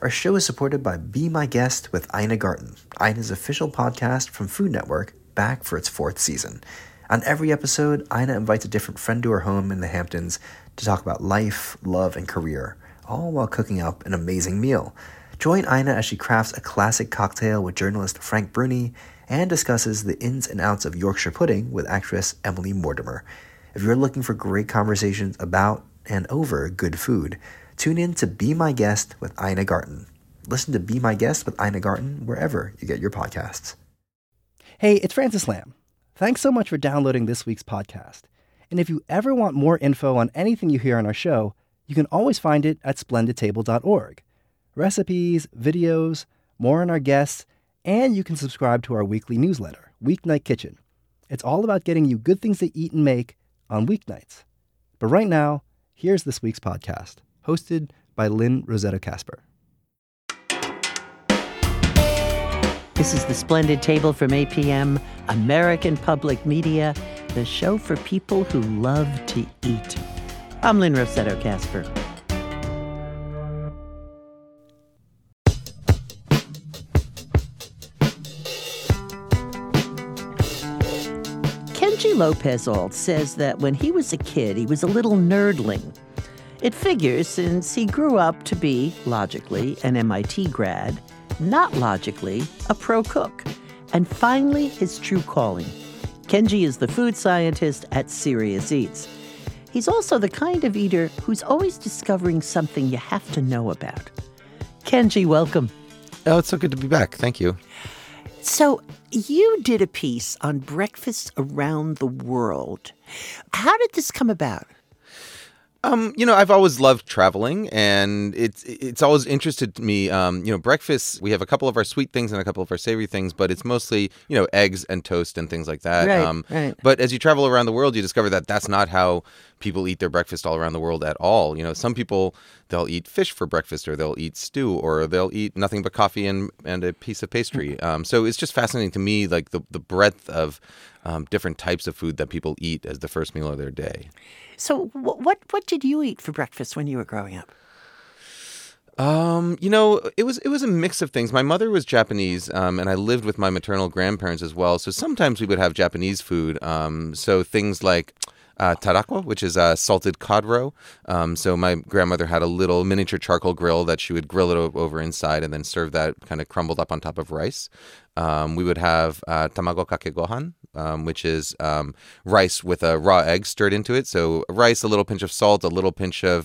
Our show is supported by Be My Guest with Ina Garten, Ina's official podcast from Food Network, back for its 4th season. On every episode, Ina invites a different friend to her home in the Hamptons to talk about life, love, and career, all while cooking up an amazing meal. Join Ina as she crafts a classic cocktail with journalist Frank Bruni and discusses the ins and outs of Yorkshire pudding with actress Emily Mortimer. If you're looking for great conversations about and over good food, tune in to Be My Guest with Ina Garten. Listen to Be My Guest with Ina Garten wherever you get your podcasts. Hey, it's Francis Lam. Thanks so much for downloading this week's podcast. And if you ever want more info on anything you hear on our show, you can always find it at splendidtable.org. Recipes, videos, more on our guests, and you can subscribe to our weekly newsletter, Weeknight Kitchen. It's all about getting you good things to eat and make on weeknights. But right now, here's this week's podcast, hosted by Lynn Rosetta Casper. This is The Splendid Table from APM, American Public Media, the show for people who love to eat. I'm Lynn Rosetta Casper. Kenji Lopez-Alt says that when he was a kid, he was a little nerdling. It figures since he grew up to be, logically, an MIT grad, not logically, a pro cook, and finally his true calling. Kenji is the food scientist at Serious Eats. He's also the kind of eater who's always discovering something you have to know about. Kenji, welcome. Oh, it's so good to be back. Thank you. So, you did a piece on breakfasts around the world. How did this come about? I've always loved traveling, and it's always interested me. Breakfast, we have a couple of our sweet things and a couple of our savory things, but it's mostly, eggs and toast and things like that. Right. But as you travel around the world, you discover that that's not how people eat their breakfast all around the world at all. Some people, they'll eat fish for breakfast, or they'll eat stew, or they'll eat nothing but coffee and a piece of pastry. So it's just fascinating to me, like the breadth of different types of food that people eat as the first meal of their day. So what did you eat for breakfast when you were growing up? It was a mix of things. My mother was Japanese, and I lived with my maternal grandparents as well. So sometimes we would have Japanese food. So things like tarako, which is salted cod roe. So my grandmother had a little miniature charcoal grill that she would grill it over inside and then serve that kind of crumbled up on top of rice. We would have tamago kake gohan, which is rice with a raw egg stirred into it. So rice, a little pinch of salt, a little pinch of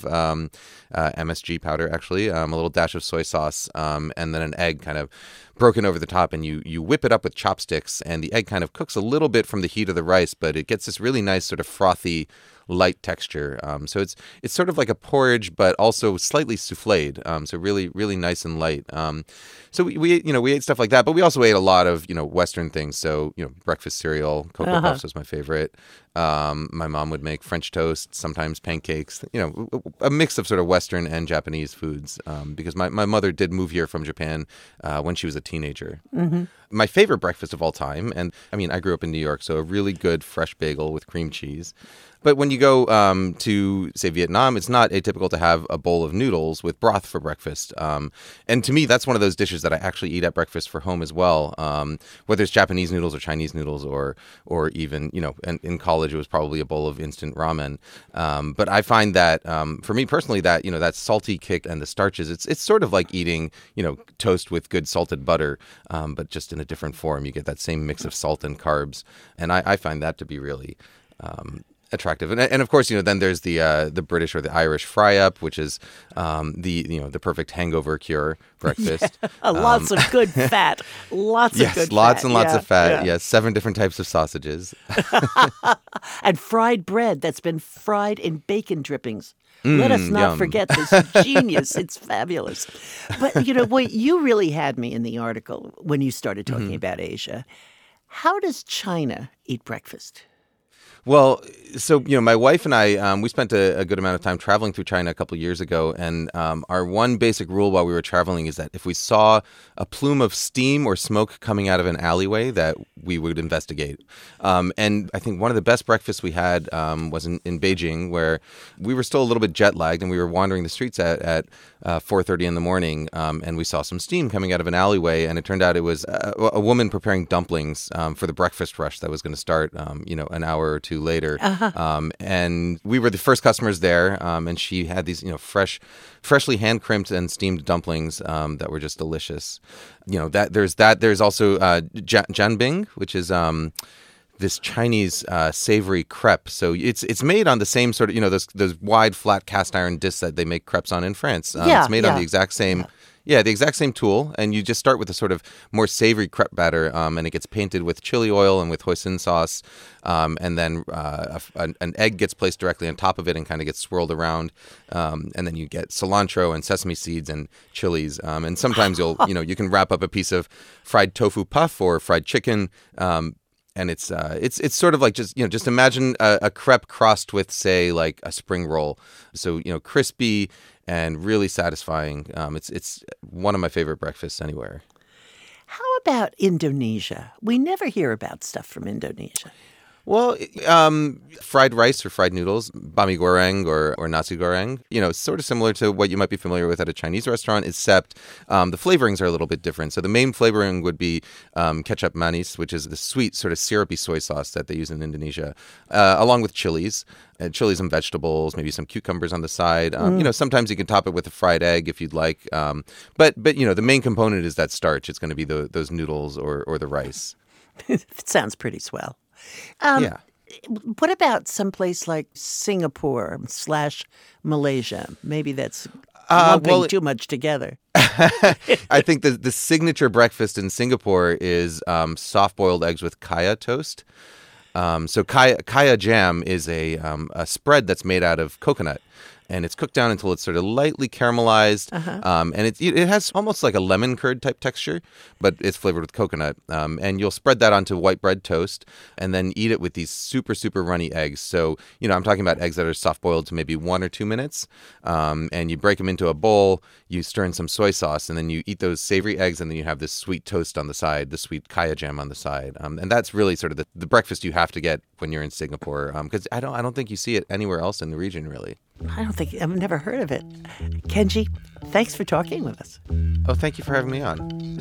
MSG powder, actually, a little dash of soy sauce, and then an egg kind of broken over the top, and you whip it up with chopsticks, and the egg kind of cooks a little bit from the heat of the rice, but it gets this really nice sort of frothy, light texture. So it's sort of like a porridge, but also slightly souffled. So really, really nice and light. So we ate stuff like that, but we also ate a lot of, Western things. So, breakfast cereal, Cocoa Puffs was my favorite. My mom would make French toast, sometimes pancakes, a mix of sort of Western and Japanese foods, because my mother did move here from Japan when she was a teenager. Mm-hmm. My favorite breakfast of all time, and I grew up in New York, so a really good fresh bagel with cream cheese. But when you go to, say, Vietnam, it's not atypical to have a bowl of noodles with broth for breakfast. And to me, that's one of those dishes that I actually eat at breakfast for home as well, whether it's Japanese noodles or Chinese noodles or even, in college, it was probably a bowl of instant ramen. But I find that, for me personally, that, that salty kick and the starches, it's sort of like eating, toast with good salted butter, but just in a different form. You get that same mix of salt and carbs. And I find that to be really attractive. And of course, then there's the British or the Irish fry up, which is the perfect hangover cure breakfast. Yeah, lots of good fat. Lots of good fat. Yes, lots and lots of fat. Yeah. Yes, 7 different types of sausages. And fried bread that's been fried in bacon drippings. Let us not forget this genius. It's fabulous. But, what you really had me in the article when you started talking about Asia. How does China eat breakfast? Well, so, my wife and I, we spent a good amount of time traveling through China a couple of years ago. And our one basic rule while we were traveling is that if we saw a plume of steam or smoke coming out of an alleyway, that we would investigate. And I think one of the best breakfasts we had was in Beijing, where we were still a little bit jet lagged and we were wandering the streets at 4:30 in the morning. And we saw some steam coming out of an alleyway. And it turned out it was a woman preparing dumplings for the breakfast rush that was going to start, an hour or two later. And we were the first customers there, and she had these, freshly hand crimped and steamed dumplings that were just delicious. There's also jianbing, which is this Chinese savory crepe. So it's made on the same sort of those wide flat cast iron discs that they make crepes on in France. It's made on the exact same. Yeah, the exact same tool, and you just start with a sort of more savory crepe batter, and it gets painted with chili oil and with hoisin sauce, and then an egg gets placed directly on top of it and kind of gets swirled around, and then you get cilantro and sesame seeds and chilies, and sometimes you can wrap up a piece of fried tofu puff or fried chicken. And it's sort of like just imagine a crepe crossed with, say, like a spring roll. So crispy and really satisfying. It's one of my favorite breakfasts anywhere. How about Indonesia? We never hear about stuff from Indonesia. Well, fried rice or fried noodles, bami goreng or nasi goreng, sort of similar to what you might be familiar with at a Chinese restaurant, except the flavorings are a little bit different. So the main flavoring would be kecap manis, which is the sweet sort of syrupy soy sauce that they use in Indonesia, along with chilies and vegetables, maybe some cucumbers on the side. Sometimes you can top it with a fried egg if you'd like. But the main component is that starch. It's going to be those noodles or the rice. It sounds pretty swell. Yeah. What about someplace like Singapore / Malaysia? Maybe that's lumping too much together. I think the signature breakfast in Singapore is soft-boiled eggs with kaya toast. So kaya jam is a spread that's made out of coconut. And it's cooked down until it's sort of lightly caramelized. And it has almost like a lemon curd type texture, but it's flavored with coconut. And you'll spread that onto white bread toast and then eat it with these super, super runny eggs. So, I'm talking about eggs that are soft boiled to maybe 1 or 2 minutes. And you break them into a bowl, you stir in some soy sauce, and then you eat those savory eggs, and then you have this sweet toast on the side, the sweet kaya jam on the side. And that's really sort of the breakfast you have to get when you're in Singapore, because I don't think you see it anywhere else in the region, really. I've never heard of it. Kenji, thanks for talking with us. Oh, thank you for having me on.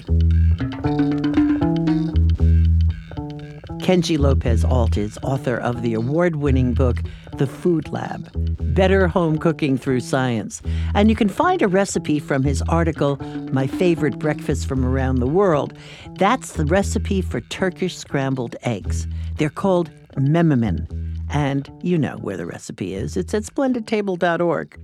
Kenji Lopez Alt is author of the award-winning book, The Food Lab, Better Home Cooking Through Science. And you can find a recipe from his article, My Favorite Breakfast from Around the World. That's the recipe for Turkish scrambled eggs. They're called mememen. And you know where the recipe is. It's at splendidtable.org.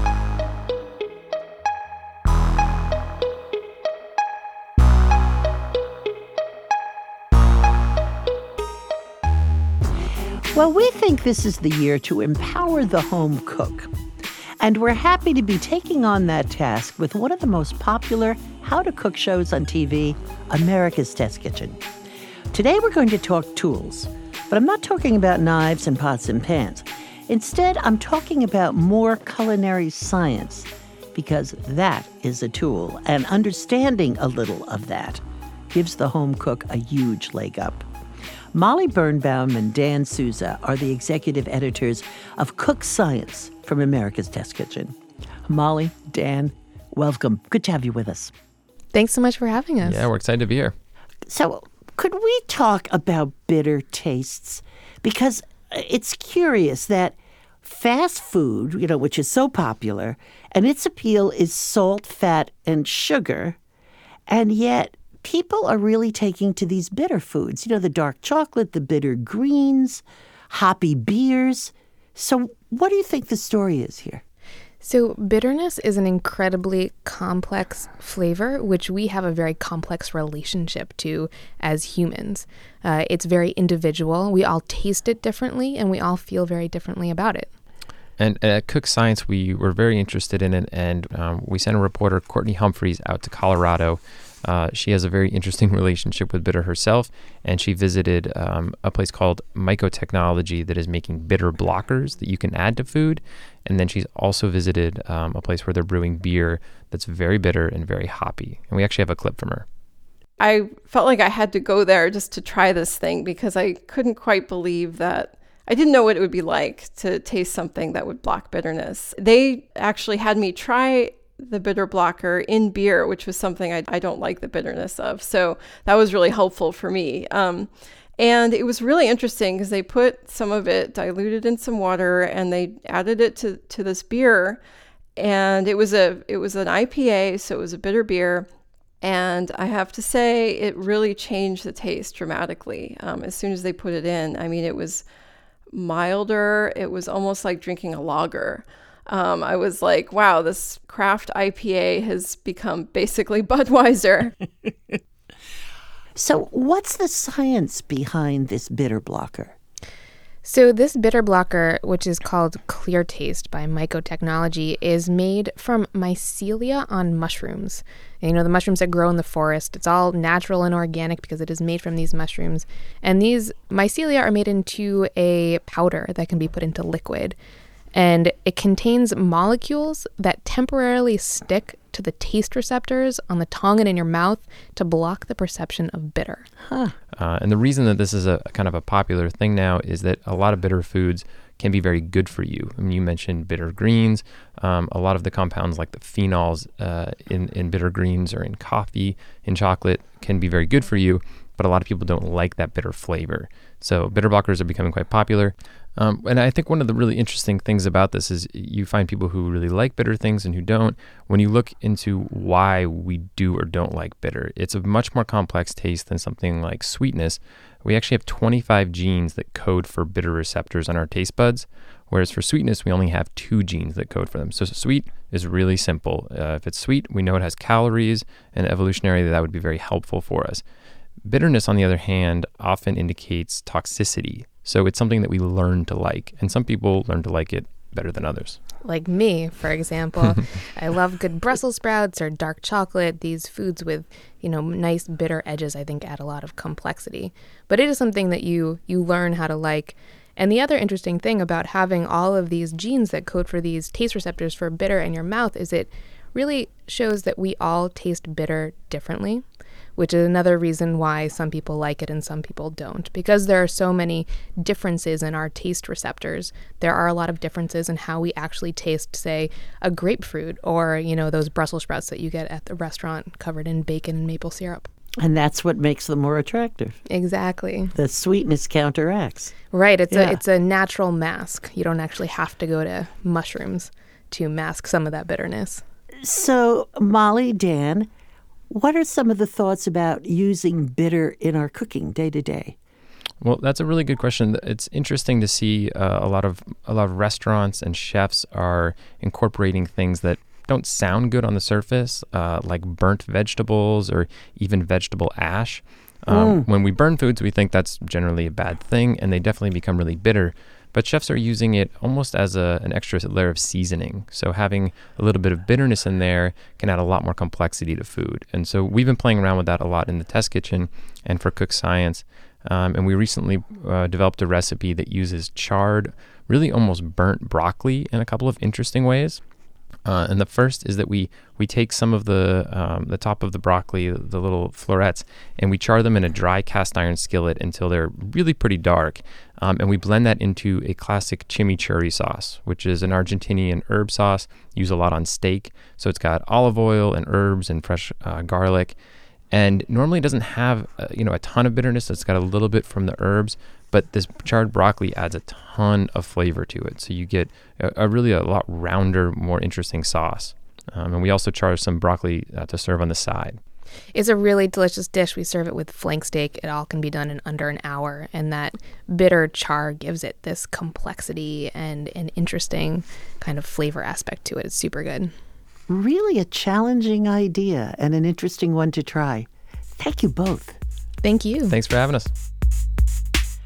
Well, we think this is the year to empower the home cook. And we're happy to be taking on that task with one of the most popular how-to-cook shows on TV, America's Test Kitchen. Today we're going to talk tools. But I'm not talking about knives and pots and pans. Instead, I'm talking about more culinary science, because that is a tool, and understanding a little of that gives the home cook a huge leg up. Molly Birnbaum and Dan Souza are the executive editors of Cook Science from America's Test Kitchen. Molly, Dan, welcome. Good to have you with us. Thanks so much for having us. Yeah, we're excited to be here. So, could we talk about bitter tastes? Because it's curious that fast food, which is so popular, and its appeal is salt, fat, and sugar, and yet people are really taking to these bitter foods. The dark chocolate, the bitter greens, hoppy beers. So what do you think the story is here? So bitterness is an incredibly complex flavor, which we have a very complex relationship to as humans. It's very individual. We all taste it differently, and we all feel very differently about it. And at Cook Science, we were very interested in it, and we sent a reporter, Courtney Humphreys, out to Colorado She has a very interesting relationship with bitter herself, and she visited a place called Mycotechnology that is making bitter blockers that you can add to food. And then she's also visited a place where they're brewing beer that's very bitter and very hoppy. And we actually have a clip from her. I felt like I had to go there just to try this thing because I couldn't quite believe that. I didn't know what it would be like to taste something that would block bitterness. They actually had me try the bitter blocker in beer, which was something I don't like the bitterness of. So that was really helpful for me. And it was really interesting because they put some of it diluted in some water and they added it to this beer. And it was an IPA, so it was a bitter beer. And I have to say, it really changed the taste dramatically as soon as they put it in. I mean, it was milder. It was almost like drinking a lager. I was like, wow, this craft IPA has become basically Budweiser. So what's the science behind this bitter blocker? So this bitter blocker, which is called Clear Taste by Mycotechnology, is made from mycelia on mushrooms. And, the mushrooms that grow in the forest, it's all natural and organic because it is made from these mushrooms. And these mycelia are made into a powder that can be put into liquid. And it contains molecules that temporarily stick to the taste receptors on the tongue and in your mouth to block the perception of bitter. And the reason that this is a kind of a popular thing now is that a lot of bitter foods can be very good for you. I mean, you mentioned bitter greens. A lot of the compounds like the phenols in bitter greens or in coffee, in chocolate, can be very good for you, but a lot of people don't like that bitter flavor. So bitter blockers are becoming quite popular. And I think one of the really interesting things about this is you find people who really like bitter things and who don't. When you look into why we do or don't like bitter, it's a much more complex taste than something like sweetness. We actually have 25 genes that code for bitter receptors on our taste buds, whereas for sweetness, we only have 2 genes that code for them. So sweet is really simple. If it's sweet, we know it has calories, and evolutionarily that would be very helpful for us. Bitterness, on the other hand, often indicates toxicity. So it's something that we learn to like, and some people learn to like it better than others. Like me, for example. I love good Brussels sprouts or dark chocolate. These foods with, nice bitter edges, I think, add a lot of complexity. But it is something that you learn how to like. And the other interesting thing about having all of these genes that code for these taste receptors for bitter in your mouth is it really shows that we all taste bitter differently, which is another reason why some people like it and some people don't. Because there are so many differences in our taste receptors, there are a lot of differences in how we actually taste, say, a grapefruit or, those Brussels sprouts that you get at the restaurant covered in bacon and maple syrup. And that's what makes them more attractive. Exactly. The sweetness counteracts. Right. It's a natural mask. You don't actually have to go to mushrooms to mask some of that bitterness. So, Molly, Dan, what are some of the thoughts about using bitter in our cooking day to day? Well, that's a really good question. It's interesting to see a lot of restaurants and chefs are incorporating things that don't sound good on the surface, like burnt vegetables or even vegetable ash. When we burn foods, we think that's generally a bad thing, and they definitely become really bitter. But chefs are using it almost as an extra layer of seasoning. So having a little bit of bitterness in there can add a lot more complexity to food. And so we've been playing around with that a lot in the test kitchen and for Cook Science. And we recently developed a recipe that uses charred, really almost burnt broccoli in a couple of interesting ways. And the first is that we take some of the top of the broccoli, the little florets, and we char them in a dry cast iron skillet until they're really pretty dark. And we blend that into a classic chimichurri sauce, which is an Argentinian herb sauce used a lot on steak. So it's got olive oil and herbs and fresh garlic. And normally it doesn't have a ton of bitterness. It's got a little bit from the herbs, but this charred broccoli adds a ton of flavor to it. So you get a lot rounder, more interesting sauce. And we also char some broccoli to serve on the side. It's a really delicious dish. We serve it with flank steak. It all can be done in under an hour. And that bitter char gives it this complexity and an interesting kind of flavor aspect to it. It's super good. Really a challenging idea and an interesting one to try. Thank you both. Thank you. Thanks for having us.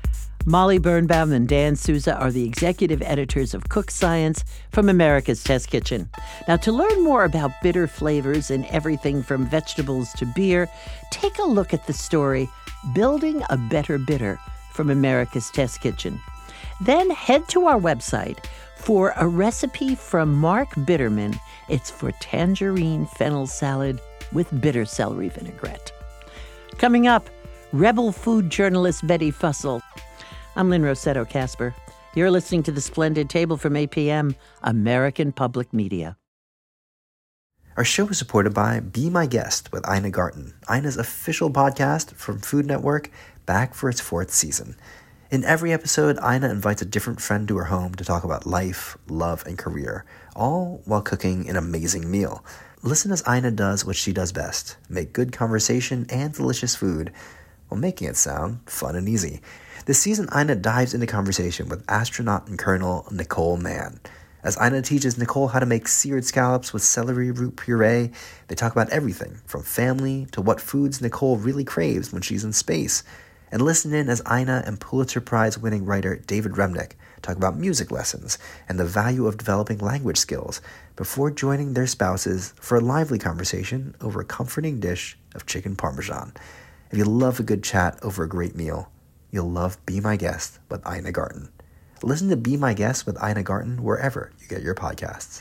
Molly Birnbaum and Dan Souza are the executive editors of Cook Science from America's Test Kitchen. Now, to learn more about bitter flavors in everything from vegetables to beer, take a look at the story Building a Better Bitter from America's Test Kitchen. Then head to our website for a recipe from Mark Bitterman. It's for tangerine fennel salad with bitter celery vinaigrette. Coming up, rebel food journalist Betty Fussell. I'm Lynn Rossetto Kasper. You're listening to The Splendid Table from APM, American Public Media. Our show is supported by Be My Guest with Ina Garten, Ina's official podcast from Food Network, back for its 4th season. In every episode, Ina invites a different friend to her home to talk about life, love, and career, all while cooking an amazing meal. Listen as Ina does what she does best, make good conversation and delicious food while making it sound fun and easy. This season, Ina dives into conversation with astronaut and Colonel Nicole Mann. As Ina teaches Nicole how to make seared scallops with celery root puree, they talk about everything from family to what foods Nicole really craves when she's in space. And listen in as Ina and Pulitzer Prize-winning writer David Remnick talk about music lessons and the value of developing language skills before joining their spouses for a lively conversation over a comforting dish of chicken parmesan. If you love a good chat over a great meal, you'll love Be My Guest with Ina Garten. Listen to Be My Guest with Ina Garten wherever you get your podcasts.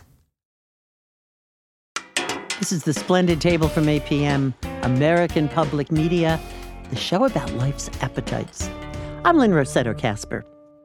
This is The Splendid Table from APM, American Public Media, the show about life's appetites. I'm Lynn Rossetto Kasper.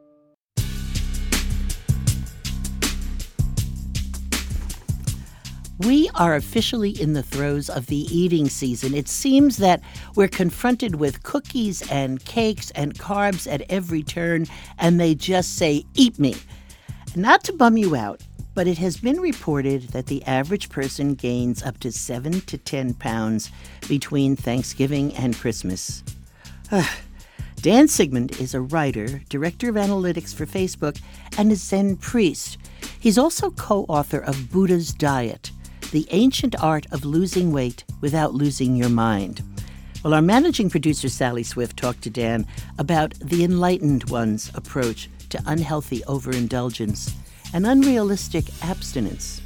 We are officially in the throes of the eating season. It seems that we're confronted with cookies and cakes and carbs at every turn, and they just say, "Eat me." Not to bum you out, but it has been reported that the average person gains up to 7 to 10 pounds between Thanksgiving and Christmas. Dan Sigmund is a writer, director of analytics for Facebook, and a Zen priest. He's also co-author of Buddha's Diet, The Ancient Art of Losing Weight Without Losing Your Mind. Well, our managing producer, Sally Swift, talked to Dan about the enlightened one's approach to unhealthy overindulgence and unrealistic abstinence.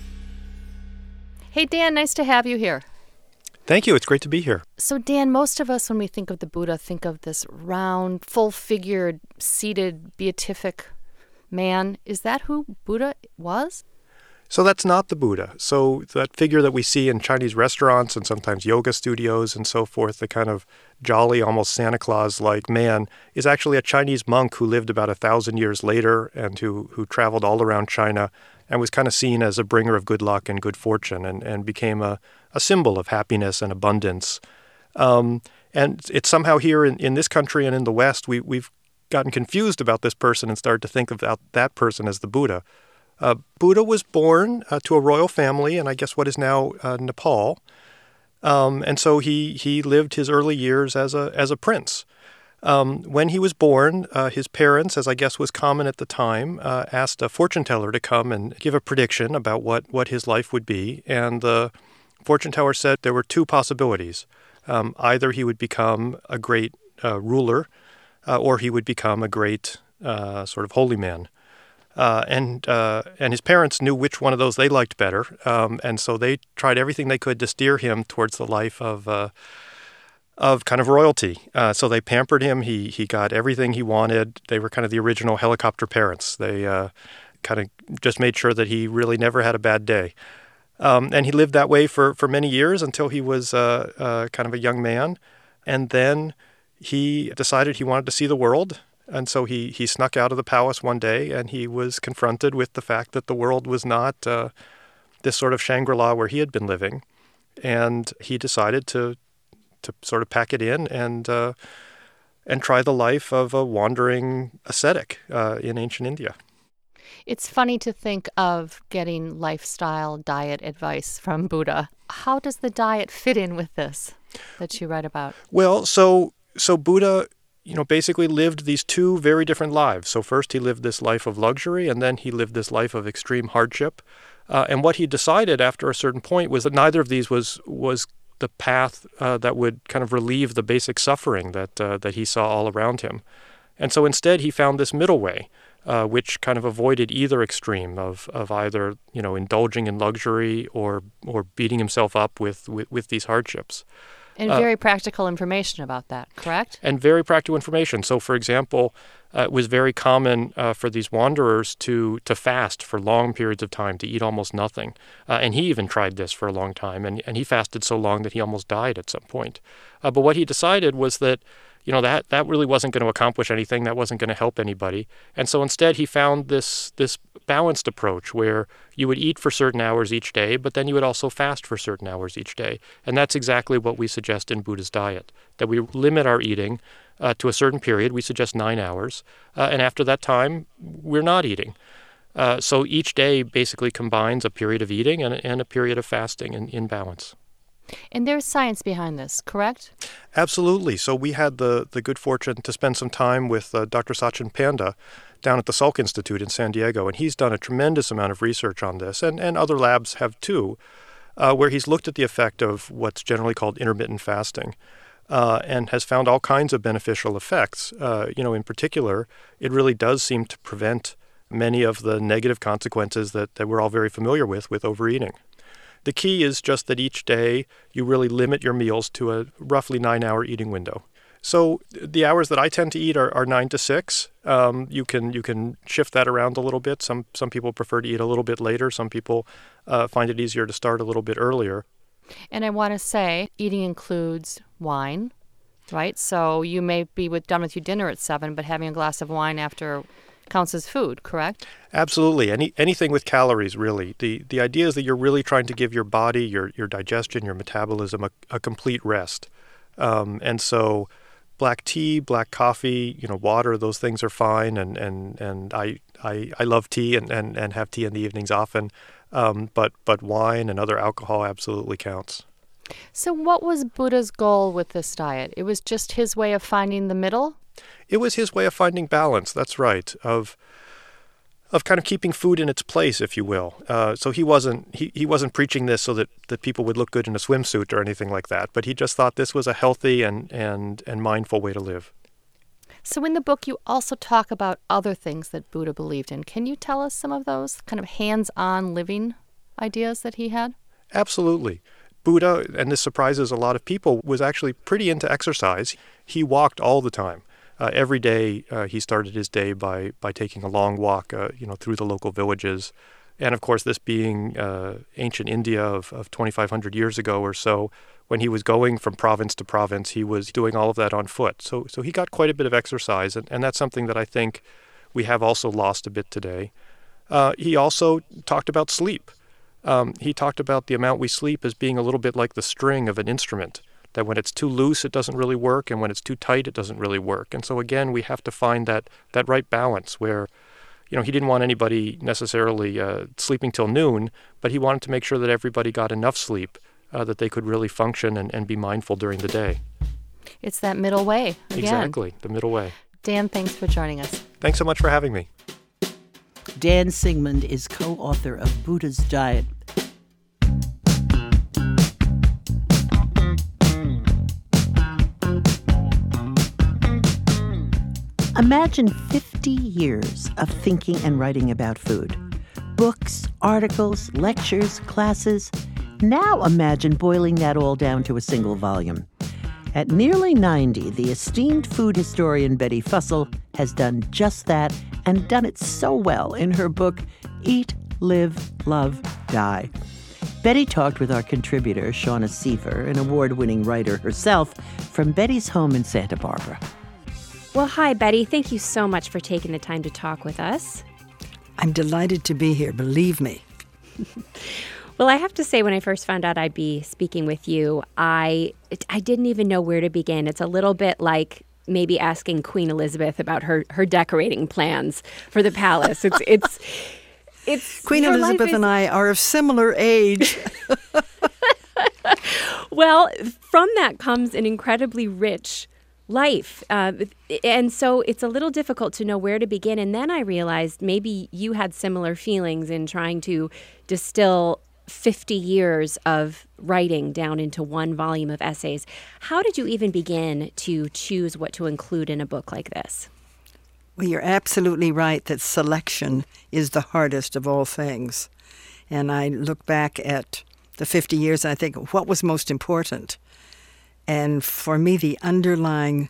Hey, Dan, nice to have you here. Thank you. It's great to be here. So, Dan, most of us, when we think of the Buddha, think of this round, full-figured, seated, beatific man. Is that who Buddha was? So that's not the Buddha. So that figure that we see in Chinese restaurants and sometimes yoga studios and so forth, the kind of jolly, almost Santa Claus-like man, is actually a Chinese monk who lived about 1,000 years later and who traveled all around China and was kind of seen as a bringer of good luck and good fortune and became a symbol of happiness and abundance. And it's somehow here in this country and in the West, we've gotten confused about this person and started to think about that person as the Buddha. Buddha was born to a royal family in, I guess, what is now Nepal. And so he lived his early years as a prince. When he was born, his parents, as I guess was common at the time, asked a fortune teller to come and give a prediction about what his life would be. And the fortune teller said there were 2 possibilities. Either he would become a great ruler, or he would become a great sort of holy man. And his parents knew which one of those they liked better, and so they tried everything they could to steer him towards the life of kind of royalty. So they pampered him. He got everything he wanted. They were kind of the original helicopter parents. They kind of just made sure that he really never had a bad day. And he lived that way for many years until he was kind of a young man, and then he decided he wanted to see the world. And so he snuck out of the palace one day, and he was confronted with the fact that the world was not this sort of Shangri-La where he had been living. And he decided to sort of pack it in and try the life of a wandering ascetic in ancient India. It's funny to think of getting lifestyle diet advice from Buddha. How does the diet fit in with this that you write about? Well, so Buddha, basically lived these 2 very different lives. So first he lived this life of luxury, and then he lived this life of extreme hardship. And what he decided after a certain point was that neither of these was the path that would kind of relieve the basic suffering that he saw all around him. And so instead he found this middle way, which kind of avoided either extreme of either, indulging in luxury or beating himself up with these hardships. And very practical information about that, correct? And very practical information. So, for example, it was very common for these wanderers to fast for long periods of time, to eat almost nothing. And he even tried this for a long time, and he fasted so long that he almost died at some point. But what he decided was that that really wasn't going to accomplish anything. That wasn't going to help anybody. And so instead he found this balanced approach where you would eat for certain hours each day, but then you would also fast for certain hours each day. And that's exactly what we suggest in Buddha's diet, that we limit our eating to a certain period. We suggest 9 hours. And after that time, we're not eating. So each day basically combines a period of eating and a period of fasting in balance. And there's science behind this, correct? Absolutely. So we had the good fortune to spend some time with Dr. Sachin Panda down at the Salk Institute in San Diego, and he's done a tremendous amount of research on this, and other labs have too, where he's looked at the effect of what's generally called intermittent fasting and has found all kinds of beneficial effects. In particular, it really does seem to prevent many of the negative consequences that we're all very familiar with overeating. The key is just that each day you really limit your meals to a roughly 9-hour eating window. So the hours that I tend to eat are 9 to 6. You can shift that around a little bit. Some people prefer to eat a little bit later. Some people find it easier to start a little bit earlier. And I want to say eating includes wine, right? So you may be done with your dinner at 7, but having a glass of wine after counts as food, correct? Absolutely. Anything with calories, really. The idea is that you're really trying to give your body, your digestion, your metabolism a complete rest. And so black tea, black coffee, water, those things are fine. And I love tea and have tea in the evenings often. But wine and other alcohol absolutely counts. So what was Buddha's goal with this diet? It was just his way of finding the middle? It was his way of finding balance, that's right, of kind of keeping food in its place, if you will. So he wasn't preaching this so that people would look good in a swimsuit or anything like that, but he just thought this was a healthy and mindful way to live. So in the book, you also talk about other things that Buddha believed in. Can you tell us some of those kind of hands-on living ideas that he had? Absolutely. Buddha, and this surprises a lot of people, was actually pretty into exercise. He walked all the time. Every day he started his day by taking a long walk, through the local villages. And of course, this being ancient India of 2,500 years ago or so, when he was going from province to province, he was doing all of that on foot. So he got quite a bit of exercise, and that's something that I think we have also lost a bit today. He also talked about sleep. He talked about the amount we sleep as being a little bit like the string of an instrument, that when it's too loose, it doesn't really work, and when it's too tight, it doesn't really work. And so again, we have to find that right balance where, he didn't want anybody necessarily sleeping till noon, but he wanted to make sure that everybody got enough sleep that they could really function and be mindful during the day. It's that middle way, again. Exactly, the middle way. Dan, thanks for joining us. Thanks so much for having me. Dan Sigmund is co-author of Buddha's Diet. Imagine 50 years of thinking and writing about food. Books, articles, lectures, classes. Now imagine boiling that all down to a single volume. At nearly 90, the esteemed food historian Betty Fussell has done just that, and done it so well in her book, Eat, Live, Love, Die. Betty talked with our contributor, Shauna Seaver, an award-winning writer herself, from Betty's home in Santa Barbara. Well, hi, Betty. Thank you so much for taking the time to talk with us. I'm delighted to be here, believe me. Well, I have to say, when I first found out I'd be speaking with you, I didn't even know where to begin. It's a little bit like maybe asking Queen Elizabeth about her decorating plans for the palace. It's Queen Elizabeth and I are of similar age. Well, from that comes an incredibly rich life. And so it's a little difficult to know where to begin. And then I realized maybe you had similar feelings in trying to distill 50 years of writing down into one volume of essays. How did you even begin to choose what to include in a book like this? Well, you're absolutely right that selection is the hardest of all things. And I look back at the 50 years and I think, what was most important? And for me, the underlying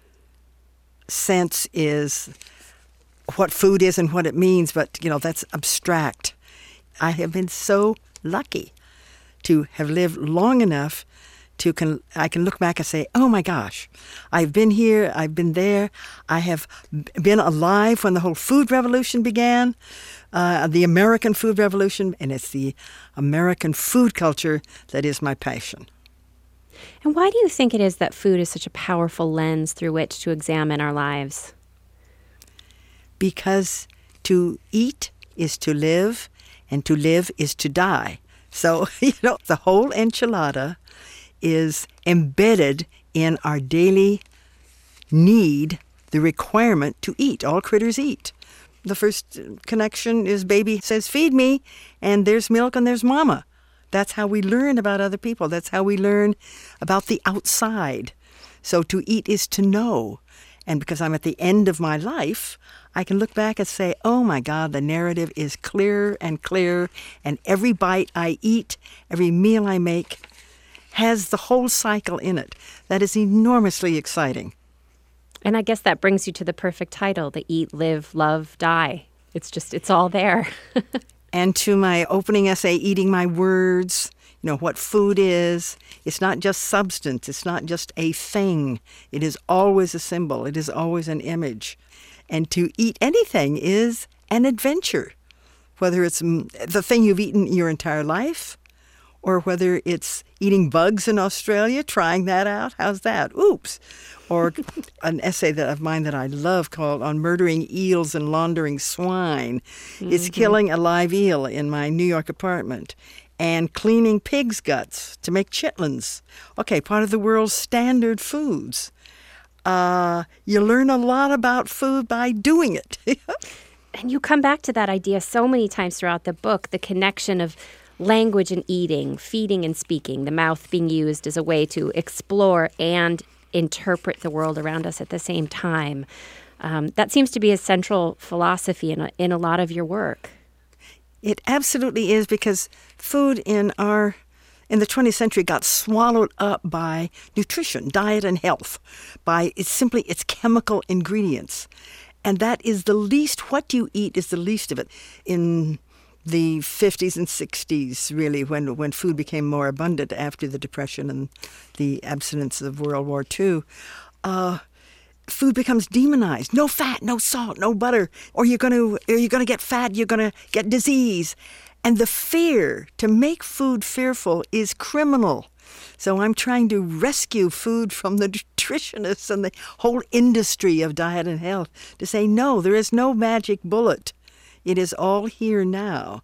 sense is what food is and what it means, but, that's abstract. I have been so lucky to have lived long enough I can look back and say, oh my gosh, I've been here, I've been there, I have been alive when the whole food revolution began, the American food revolution, and it's the American food culture that is my passion. And why do you think it is that food is such a powerful lens through which to examine our lives? Because to eat is to live, and to live is to die. So, the whole enchilada is embedded in our daily need, the requirement to eat. All critters eat. The first connection is baby says, feed me, and there's milk and there's mama. That's how we learn about other people. That's how we learn about the outside. So to eat is to know. And because I'm at the end of my life, I can look back and say, oh my God, the narrative is clearer and clearer, and every bite I eat, every meal I make, has the whole cycle in it. That is enormously exciting. And I guess that brings you to the perfect title, the Eat, Live, Love, Die. It's all there. And to my opening essay, Eating My Words, what food is. It's not just substance. It's not just a thing. It is always a symbol. It is always an image. And to eat anything is an adventure, whether it's the thing you've eaten your entire life, or whether it's eating bugs in Australia, trying that out. How's that? Oops. Or an essay of mine that I love called On Murdering Eels and Laundering Swine. Mm-hmm. It's killing a live eel in my New York apartment and cleaning pig's guts to make chitlins. Okay, part of the world's standard foods. You learn a lot about food by doing it. And you come back to that idea so many times throughout the book, the connection of language and eating, feeding and speaking, the mouth being used as a way to explore and interpret the world around us at the same time. That seems to be a central philosophy in a lot of your work. It absolutely is, because food in the 20th century got swallowed up by nutrition, diet and health, by its chemical ingredients. And that is the least, what you eat is the least of it. In the 50s and 60s, really, when food became more abundant after the Depression and the abstinence of World War II, food becomes demonized. No fat, no salt, no butter, or you're going to get fat, you're going to get disease. And the fear to make food fearful is criminal. So I'm trying to rescue food from the nutritionists and the whole industry of diet and health to say, no, there is no magic bullet. It is all here now.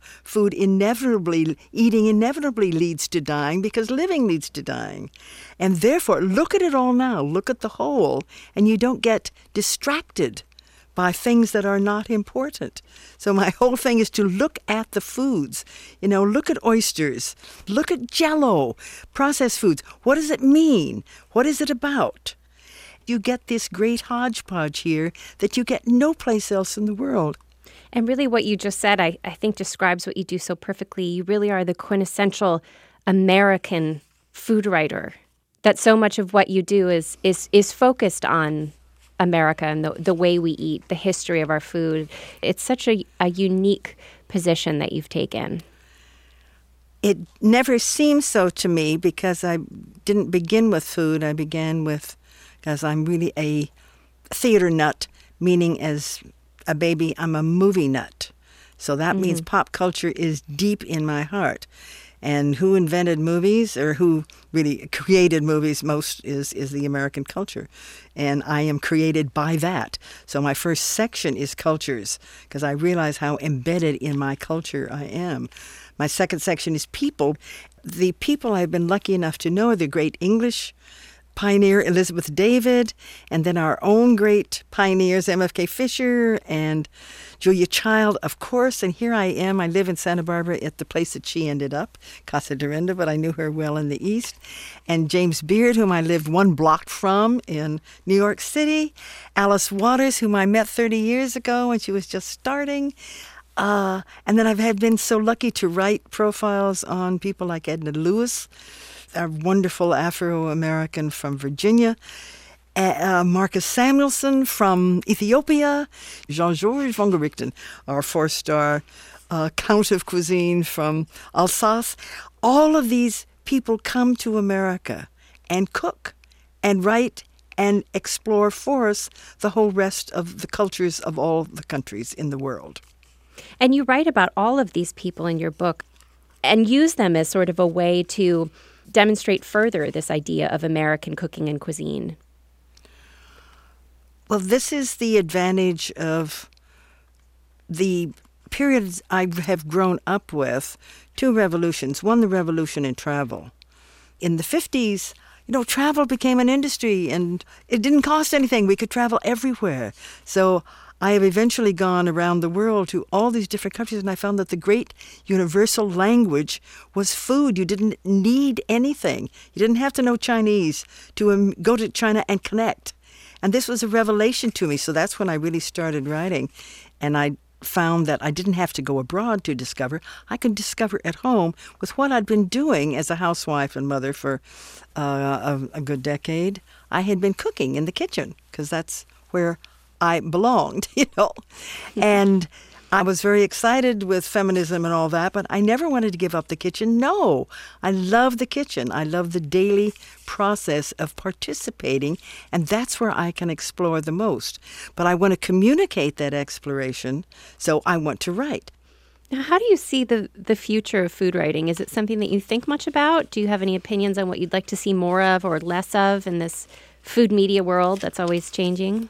Eating inevitably leads to dying because living leads to dying. And therefore, look at it all now. Look at the whole, and you don't get distracted by things that are not important. So my whole thing is to look at the foods. Look at oysters. Look at Jell-O, processed foods. What does it mean? What is it about? You get this great hodgepodge here that you get no place else in the world. And really what you just said, I think describes what you do so perfectly. You really are the quintessential American food writer. That so much of what you do is focused on America and the way we eat, the history of our food. It's such a unique position that you've taken. It never seemed so to me because I didn't begin with food. I began because I'm really a theater nut, meaning as a baby, I'm a movie nut. So that means pop culture is deep in my heart. And who invented movies, or who really created movies most, is the American culture. And I am created by that. So my first section is cultures, because I realize how embedded in my culture I am. My second section is people. The people I've been lucky enough to know are the great English pioneer Elizabeth David, and then our own great pioneers, MFK Fisher and Julia Child, of course. And here I am. I live in Santa Barbara at the place that she ended up, Casa Dorinda, but I knew her well in the East. And James Beard, whom I lived one block from in New York City. Alice Waters, whom I met 30 years ago when she was just starting. And then I've been so lucky to write profiles on people like Edna Lewis, a wonderful Afro-American from Virginia, Marcus Samuelson from Ethiopia, Jean-Georges von Gerichten, our 4-star Count of Cuisine from Alsace. All of these people come to America and cook and write and explore for us the whole rest of the cultures of all the countries in the world. And you write about all of these people in your book and use them as sort of a way to demonstrate further this idea of American cooking and cuisine. Well, this is the advantage of the periods I have grown up with, 2 revolutions. One, the revolution in travel. In the 50s, travel became an industry, and it didn't cost anything. We could travel everywhere. So I have eventually gone around the world to all these different countries, and I found that the great universal language was food. You didn't need anything. You didn't have to know Chinese to go to China and connect. And this was a revelation to me, so that's when I really started writing. And I found that I didn't have to go abroad to discover. I could discover at home with what I'd been doing as a housewife and mother for a good decade. I had been cooking in the kitchen because that's where I belonged, And I was very excited with feminism and all that, but I never wanted to give up the kitchen. No, I love the kitchen. I love the daily process of participating, and that's where I can explore the most. But I want to communicate that exploration, so I want to write. Now, how do you see the future of food writing? Is it something that you think much about? Do you have any opinions on what you'd like to see more of or less of in this food media world that's always changing?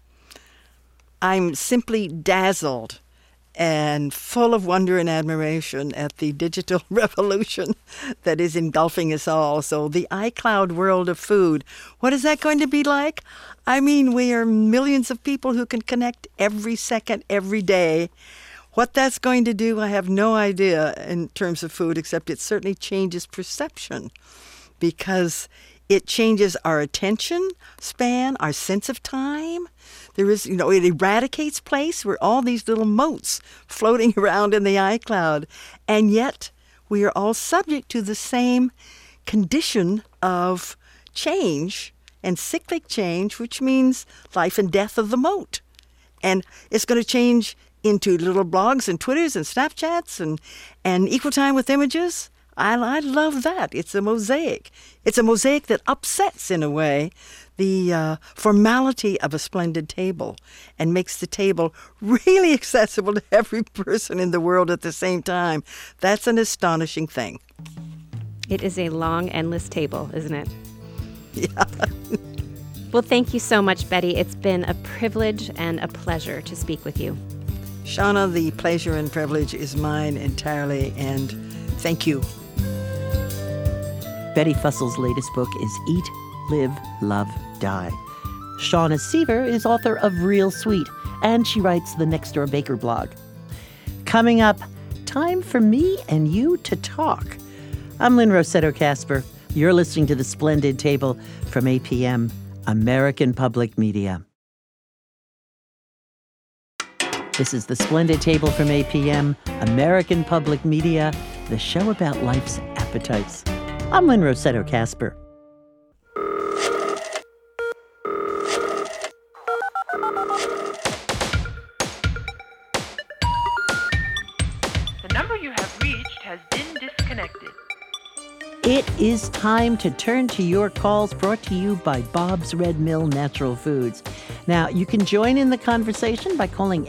I'm simply dazzled and full of wonder and admiration at the digital revolution that is engulfing us all. So the iCloud world of food, what is that going to be like? I mean, we are millions of people who can connect every second, every day. What that's going to do, I have no idea in terms of food, except it certainly changes perception because it changes our attention span, our sense of time. There is, it eradicates place. We're all these little motes floating around in the iCloud. And yet we are all subject to the same condition of change and cyclic change, which means life and death of the mote. And it's going to change into little blogs and Twitters and Snapchats and equal time with images. I love that. It's a mosaic. It's a mosaic that upsets, in a way, the formality of a splendid table and makes the table really accessible to every person in the world at the same time. That's an astonishing thing. It is a long, endless table, isn't it? Yeah. Well, thank you so much, Betty. It's been a privilege and a pleasure to speak with you. Shauna, the pleasure and privilege is mine entirely, and thank you. Betty Fussel's latest book is Eat, Live, Love, Die. Shauna Seaver is author of Real Sweet, and she writes the Next Door Baker blog. Coming up, time for me and you to talk. I'm Lynn Rossetto Kasper. You're listening to The Splendid Table from APM, American Public Media. This is The Splendid Table from APM, American Public Media, the show about life's appetites. I'm Lynn Rossetto Kasper. The number you have reached has been disconnected. It is time to turn to your calls, brought to you by Bob's Red Mill Natural Foods. Now, you can join in the conversation by calling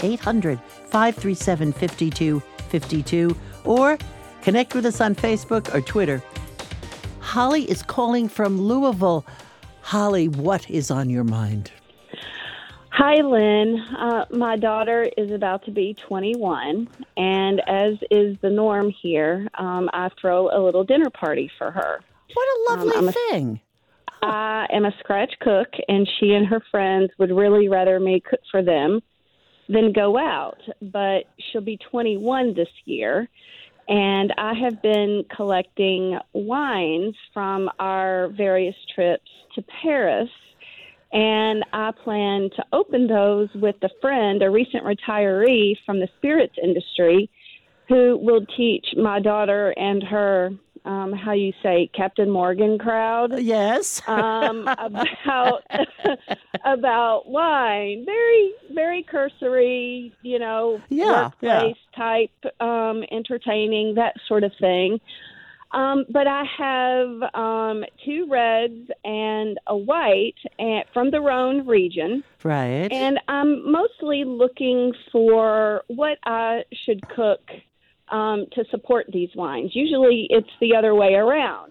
800-537-5252 or connect with us on Facebook or Twitter. Holly is calling from Louisville. Holly, what is on your mind? Hi, Lynn. My daughter is about to be 21, and as is the norm here, I throw a little dinner party for her. What a lovely thing. I am a scratch cook, and she and her friends would really rather me cook for them than go out. But she'll be 21 this year, and I have been collecting wines from our various trips to Paris, and I plan to open those with a friend, a recent retiree from the spirits industry, who will teach my daughter and her, how you say, Captain Morgan crowd. Yes. About wine. Very, very cursory, workplace type, entertaining, that sort of thing. But I have 2 reds and a white from the Rhone region. Right. And I'm mostly looking for what I should cook to support these wines. Usually it's the other way around.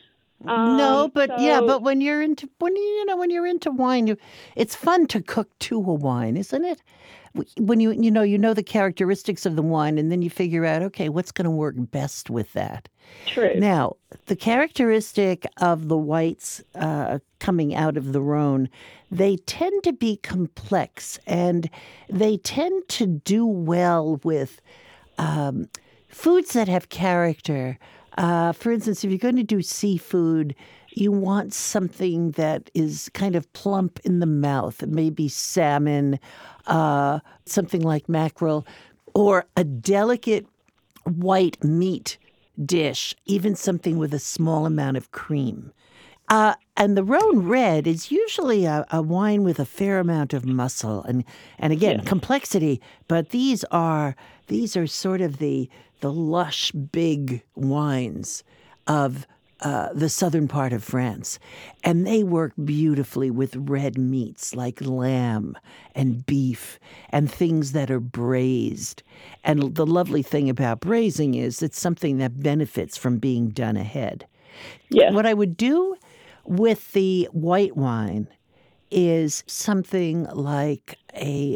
But when you're into wine, it's fun to cook to a wine, isn't it? When you know the characteristics of the wine, and then you figure out, okay, what's going to work best with that. True. Now, the characteristic of the whites coming out of the Rhone, they tend to be complex, and they tend to do well with foods that have character. For instance, if you're going to do seafood, you want something that is kind of plump in the mouth, maybe salmon, something like mackerel, or a delicate white meat dish, even something with a small amount of cream. And the Rhone Red is usually a wine with a fair amount of muscle and again, complexity, but these are sort of the lush, big wines of the southern part of France. And they work beautifully with red meats like lamb and beef and things that are braised. And the lovely thing about braising is it's something that benefits from being done ahead. Yes. What I would do with the white wine is something like a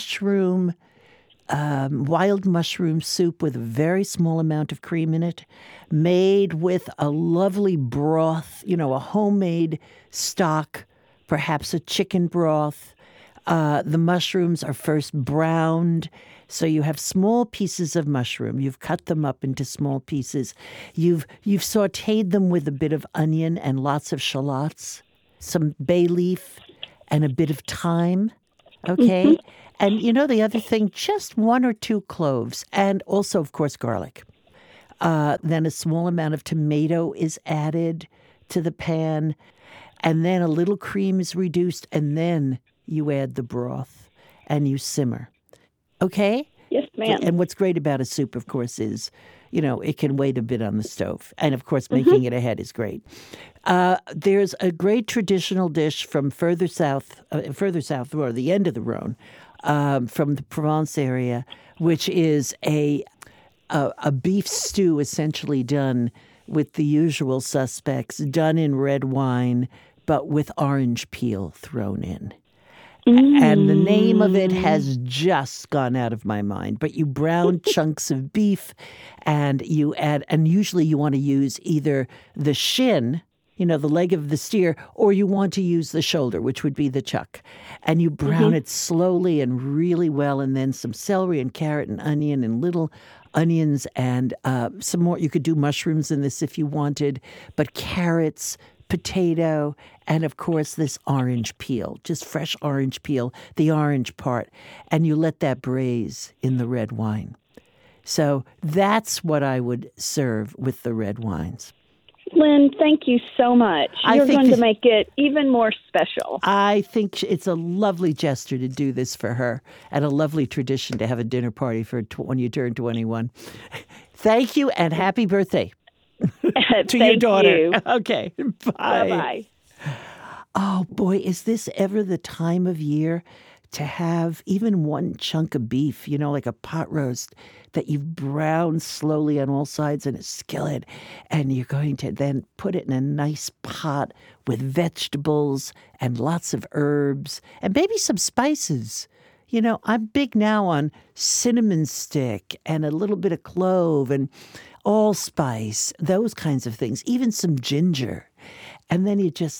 wild mushroom soup with a very small amount of cream in it, made with a lovely broth, a homemade stock, perhaps a chicken broth. The mushrooms are first browned, so you have small pieces of mushroom. You've cut them up into small pieces. You've sautéed them with a bit of onion and lots of shallots, some bay leaf, and a bit of thyme. Okay? Mm-hmm. And the other thing, just 1 or 2 cloves, and also, of course, garlic. Then a small amount of tomato is added to the pan, and then a little cream is reduced, and then you add the broth, and you simmer. Okay? Yes, ma'am. And what's great about a soup, of course, is, it can wait a bit on the stove. And, of course, making it ahead is great. There's a great traditional dish from further south, or the end of the Rhone, from the Provence area, which is a beef stew essentially done with the usual suspects, done in red wine, but with orange peel thrown in. And the name of it has just gone out of my mind. But you brown chunks of beef, and you add, and usually you want to use either the shin, the leg of the steer, or you want to use the shoulder, which would be the chuck. And you brown it slowly and really well, and then some celery and carrot and onion and little onions and some more. You could do mushrooms in this if you wanted, but carrots, potato, and of course this orange peel, just fresh orange peel, the orange part, and you let that braise in the red wine. So that's what I would serve with the red wines. Lynn, thank you so much. You're going to make it even more special. I think it's a lovely gesture to do this for her, and a lovely tradition to have a dinner party for when you turn 21. Thank you, and happy birthday to your daughter. You. Okay, bye. Bye-bye. Oh, boy, is this ever the time of year to have even one chunk of beef, like a pot roast that you've browned slowly on all sides in a skillet, and you're going to then put it in a nice pot with vegetables and lots of herbs and maybe some spices. I'm big now on cinnamon stick and a little bit of clove and allspice, those kinds of things, even some ginger. And then you just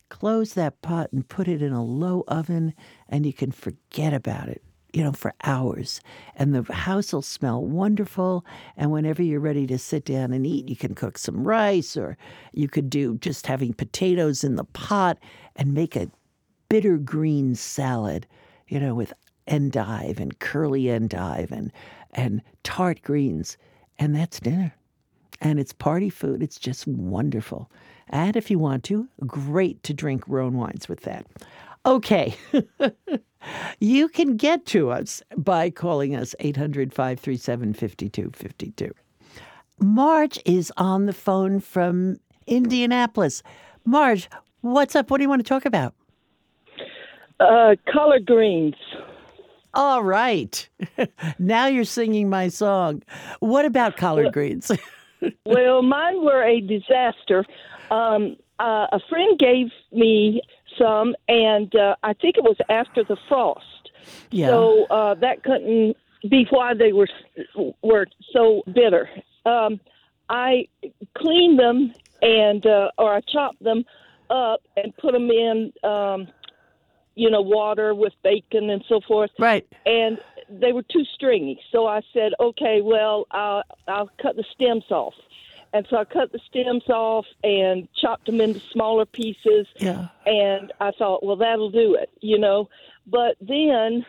close that pot and put it in a low oven, and you can forget about it, for hours. And the house will smell wonderful. And whenever you're ready to sit down and eat, you can cook some rice, or you could do just having potatoes in the pot and make a bitter green salad, with endive and curly endive and tart greens. And that's dinner. And it's party food. It's just wonderful. And if you want to, great to drink Rhone wines with that. Okay. You can get to us by calling us 800-537-5252. Marge is on the phone from Indianapolis. Marge, what's up? What do you want to talk about? Collard greens. All right. Now you're singing my song. What about collard greens? Well, mine were a disaster. A friend gave me some, and I think it was after the frost. Yeah. So that couldn't be why they were so bitter. I cleaned them or I chopped them up and put them in, water with bacon and so forth. Right. And they were too stringy. So I said, okay, well, I'll cut the stems off. And so I cut the stems off and chopped them into smaller pieces. Yeah. And I thought, well, that'll do it, But then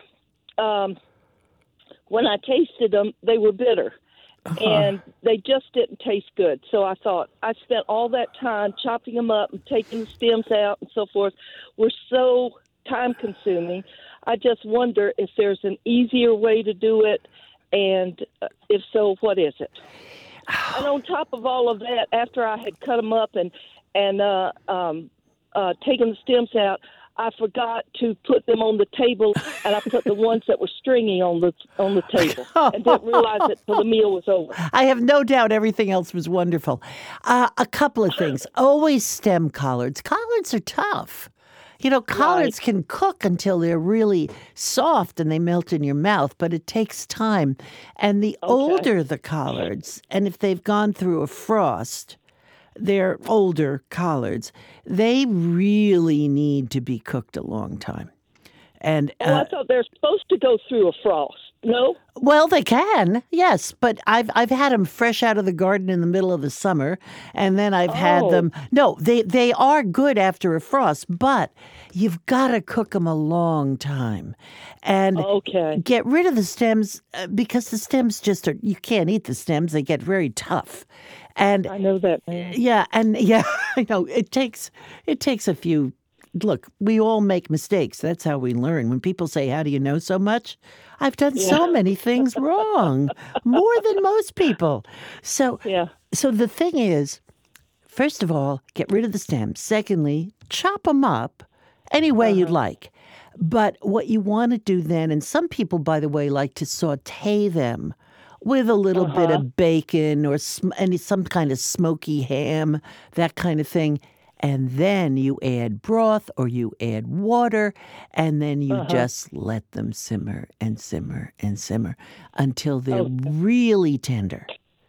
when I tasted them, they were bitter. Uh-huh. And they just didn't taste good. So I thought, I spent all that time chopping them up and taking the stems out and so forth. Were so time-consuming. I just wonder if there's an easier way to do it, and if so, what is it? And on top of all of that, after I had cut them up and taken the stems out, I forgot to put them on the table, and I put the ones that were stringy on the table, and didn't realize it till the meal was over. I have no doubt everything else was wonderful. A couple of things. Always stem collards. Collards are tough. Collards can cook until they're really soft and they melt in your mouth, but it takes time. And the older the collards, and if they've gone through a frost, they're older collards, they really need to be cooked a long time. And I thought they're supposed to go through a frost. No? Well, they can, yes, but I've had them fresh out of the garden in the middle of the summer, and then I've had them. No, they are good after a frost, but you've got to cook them a long time, and get rid of the stems because the stems you can't eat the stems; they get very tough. And I know that. Yeah, I know it takes a few. Look, we all make mistakes. That's how we learn. When people say, how do you know so much? I've done so many things wrong, more than most people. So the thing is, first of all, get rid of the stems. Secondly, chop them up any way you'd like. But what you want to do then, and some people, by the way, like to saute them with a little bit of bacon or some kind of smoky ham, that kind of thing. And then you add broth or you add water, and then you just let them simmer and simmer and simmer until they're really tender.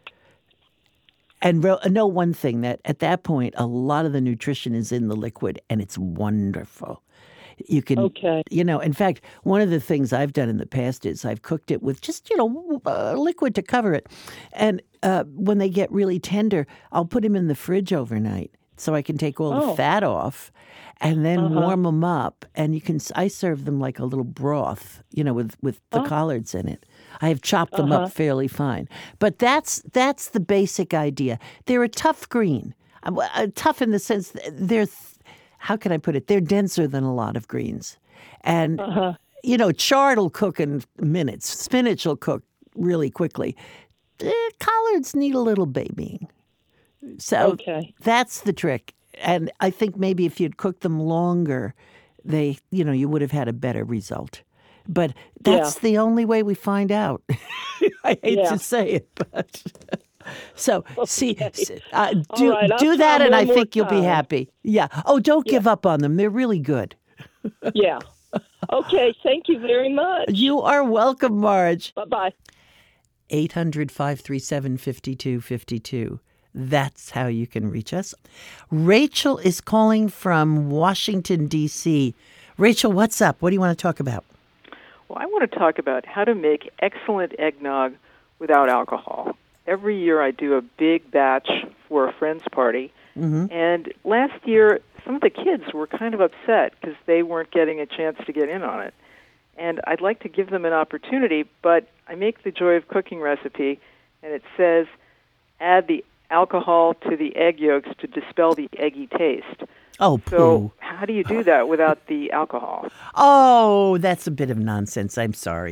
And know one thing, that at that point, a lot of the nutrition is in the liquid, and it's wonderful. You can, in fact, one of the things I've done in the past is I've cooked it with just, liquid to cover it. And when they get really tender, I'll put them in the fridge overnight, so I can take all the fat off and then warm them up. And I serve them like a little broth, with the collards in it. I have chopped them up fairly fine. But that's the basic idea. They're a tough green. Tough in the sense how can I put it? They're denser than a lot of greens. And, chard will cook in minutes. Spinach will cook really quickly. Collards need a little babying. So that's the trick. And I think maybe if you'd cooked them longer, you would have had a better result. But that's the only way we find out. I hate to say it, but so do that, and I think you'll be happy. Yeah. Oh, don't give up on them. They're really good. Yeah. Okay. Thank you very much. You are welcome, Marge. Bye-bye. 800-537-5252. That's how you can reach us. Rachel is calling from Washington, D.C. Rachel, what's up? What do you want to talk about? Well, I want to talk about how to make excellent eggnog without alcohol. Every year I do a big batch for a friend's party. And last year, some of the kids were kind of upset because they weren't getting a chance to get in on it. And I'd like to give them an opportunity, but I make the Joy of Cooking recipe, and it says add the alcohol to the egg yolks to dispel the eggy taste. Oh, poo. So how do you do that without the alcohol? Oh, that's a bit of nonsense. I'm sorry.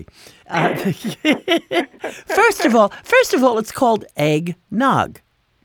First of all, it's called eggnog.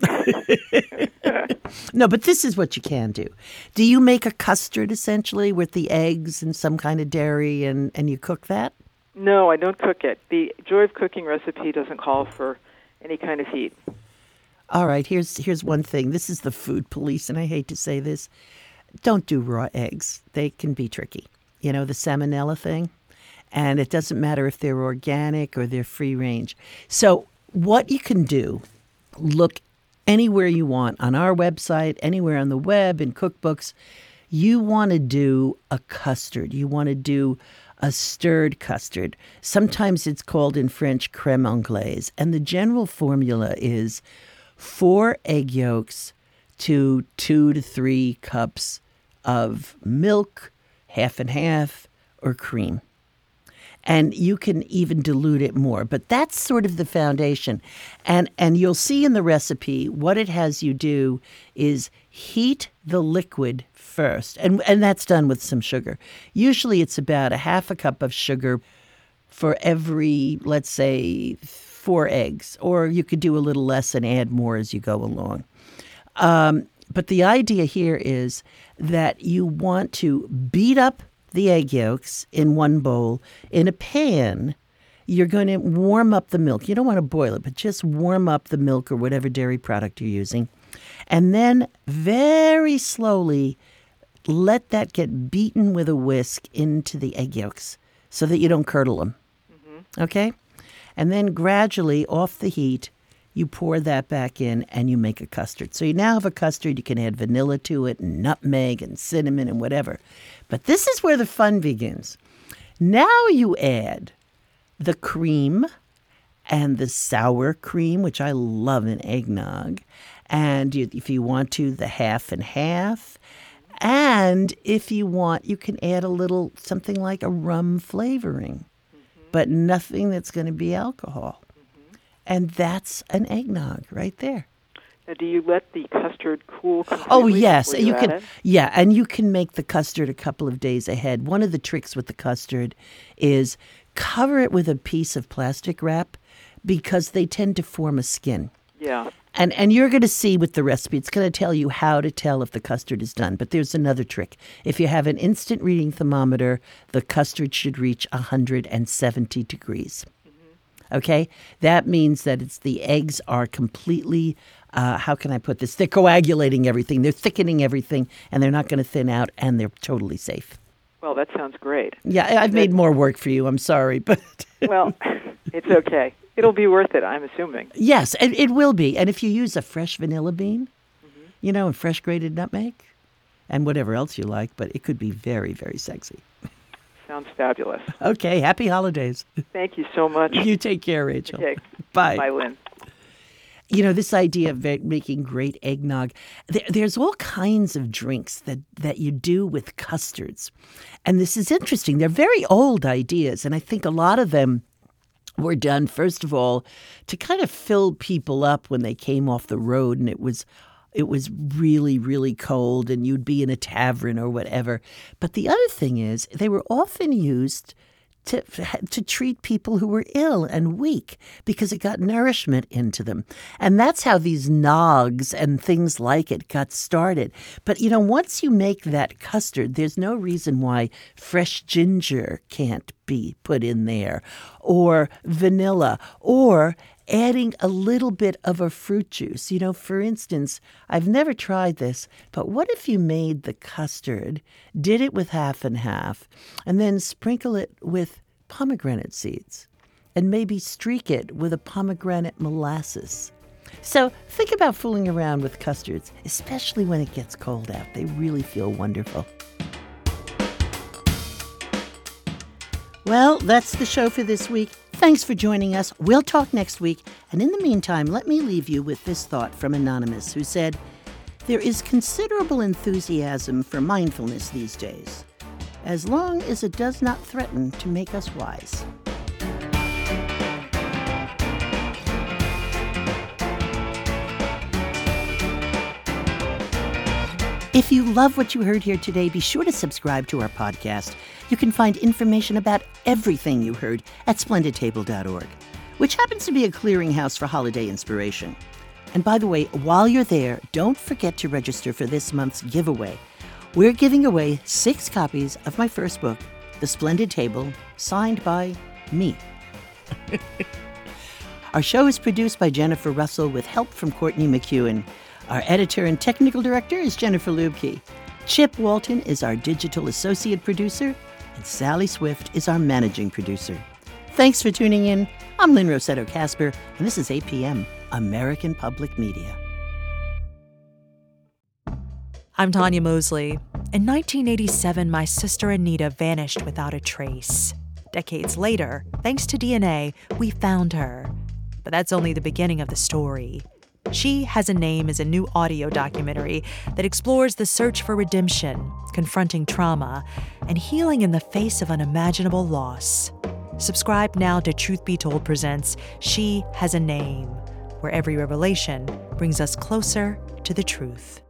No, but this is what you can do. Do you make a custard, essentially, with the eggs and some kind of dairy, and you cook that? No, I don't cook it. The Joy of Cooking recipe doesn't call for any kind of heat. All right, here's one thing. This is the food police, and I hate to say this. Don't do raw eggs. They can be tricky. You know, the salmonella thing? And it doesn't matter if they're organic or they're free range. So what you can do, look anywhere you want on our website, anywhere on the web, in cookbooks. You want to do a custard. You want to do a stirred custard. Sometimes it's called in French crème anglaise. And the general formula is 4 egg yolks to 2 to 3 cups of milk, half and half, or cream. And you can even dilute it more. But that's sort of the foundation. And you'll see in the recipe what it has you do is heat the liquid first. And that's done with some sugar. Usually it's about a half a cup of sugar for every, let's say, 4 eggs. Or you could do a little less and add more as you go along. But the idea here is that you want to beat up the egg yolks in one bowl. In a pan, you're going to warm up the milk. You don't want to boil it, but just warm up the milk or whatever dairy product you're using. And then very slowly let that get beaten with a whisk into the egg yolks so that you don't curdle them. Okay? And then gradually, off the heat, you pour that back in and you make a custard. So you now have a custard. You can add vanilla to it and nutmeg and cinnamon and whatever. But this is where the fun begins. Now you add the cream and the sour cream, which I love in eggnog. And if you want to, the half and half. And if you want, you can add a little something like a rum flavoring, but nothing that's going to be alcohol. And that's an eggnog right there. Now, do you let the custard cool completely? Oh, yes. You can. add it? Yeah, and you can make the custard a couple of days ahead. One of the tricks with the custard is cover it with a piece of plastic wrap because they tend to form a skin. Yeah. And you're going to see with the recipe, it's going to tell you how to tell if the custard is done. But there's another trick. If you have an instant reading thermometer, the custard should reach 170 degrees. Okay? That means that the eggs are completely, how can I put this? They're coagulating everything. They're thickening everything, and they're not going to thin out, and they're totally safe. Well, that sounds great. Yeah, I've made more work for you. I'm sorry, but... Well, it's okay. It'll be worth it, I'm assuming. Yes, it will be. And if you use a fresh vanilla bean, and fresh grated nutmeg, and whatever else you like, but it could be very, very sexy. Sounds fabulous. Okay, happy holidays. Thank you so much. You take care, Rachel. Okay. Bye. Bye, Lynn. This idea of making great eggnog, there's all kinds of drinks that you do with custards. And this is interesting. They're very old ideas, and I think a lot of them were done, first of all, to kind of fill people up when they came off the road and it was really, really cold and you'd be in a tavern or whatever. But the other thing is they were often used to treat people who were ill and weak because it got nourishment into them. And that's how these nogs and things like it got started. But, once you make that custard, there's no reason why fresh ginger can't be put in there, or vanilla, or adding a little bit of a fruit juice. For instance, I've never tried this, but what if you made the custard, did it with half and half, and then sprinkle it with pomegranate seeds, and maybe streak it with a pomegranate molasses, So think about fooling around with custards, especially when it gets cold out. They really feel wonderful. Well, that's the show for this week. Thanks for joining us. We'll talk next week. And in the meantime, let me leave you with this thought from Anonymous, who said, "There is considerable enthusiasm for mindfulness these days, as long as it does not threaten to make us wise." If you love what you heard here today, be sure to subscribe to our podcast. You can find information about everything you heard at splendidtable.org, which happens to be a clearinghouse for holiday inspiration. And by the way, while you're there, don't forget to register for this month's giveaway. We're giving away 6 copies of my first book, The Splendid Table, signed by me. Our show is produced by Jennifer Russell with help from Courtney McEwen. Our editor and technical director is Jennifer Lubke. Chip Walton is our digital associate producer, and Sally Swift is our managing producer. Thanks for tuning in. I'm Lynn Rossetto Kasper, and this is APM, American Public Media. I'm Tanya Mosley. In 1987, my sister Anita vanished without a trace. Decades later, thanks to DNA, we found her. But that's only the beginning of the story. She Has a Name is a new audio documentary that explores the search for redemption, confronting trauma, and healing in the face of unimaginable loss. Subscribe now to Truth Be Told presents She Has a Name, where every revelation brings us closer to the truth.